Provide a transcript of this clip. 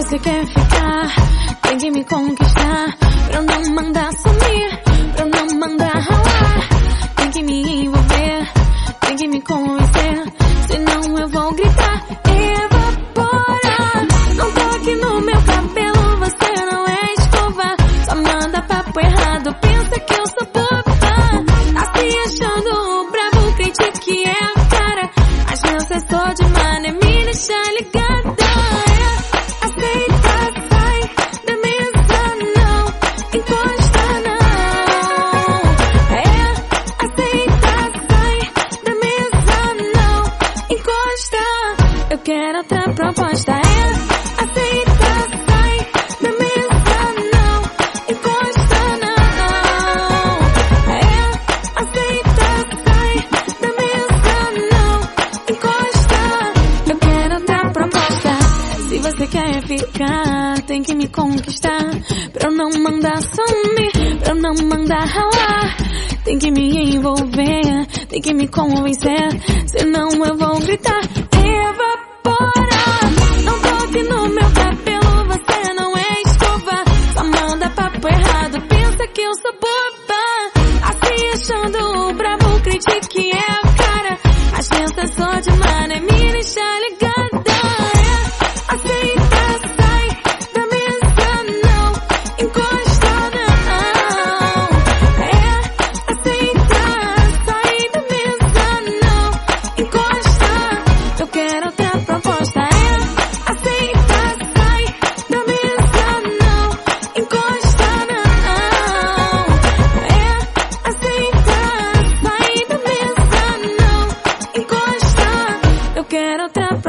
você quer ficar, tem que me conquistar. Pra eu não mandar sumir, pra eu não mandar ralar. Tem que me envolver, tem que me convencer, senão eu vou gritar, evaporar. Não toque no meu cabelo, você não é escova. Só manda papo errado, pensa que eu sou boba. Tá se achando bravo, crente que é a cara. As crianças só de mané, me deixa ligada. Aceita, sai da mesa, não encosta não. Aceita, sai da mesa, não encosta. Eu quero outra proposta. Aceita, sai da mesa, não encosta não. Aceita, sai da mesa, não encosta. Eu quero outra proposta. Se você quer ficar, tem que me conquistar. Pra eu não mandar sumir, pra eu não mandar ralar. Tem que me envolver, tem que me convencer, senão eu vou gritar, evaporar. Não toque no meu cabelo, você não é escova. Só manda papo errado, pensa que eu sou boba. Tá se achando bravo, critique é a cara. As crianças só de mané, me deixa ligada. Aceita, sai da mesa, não encosta não. Aceita, sai da mesa, não encosta. Eu quero outra proposta. Aceita, sai da mesa, não encosta não. Aceita, sai da mesa, não encosta. Eu quero outra proposta.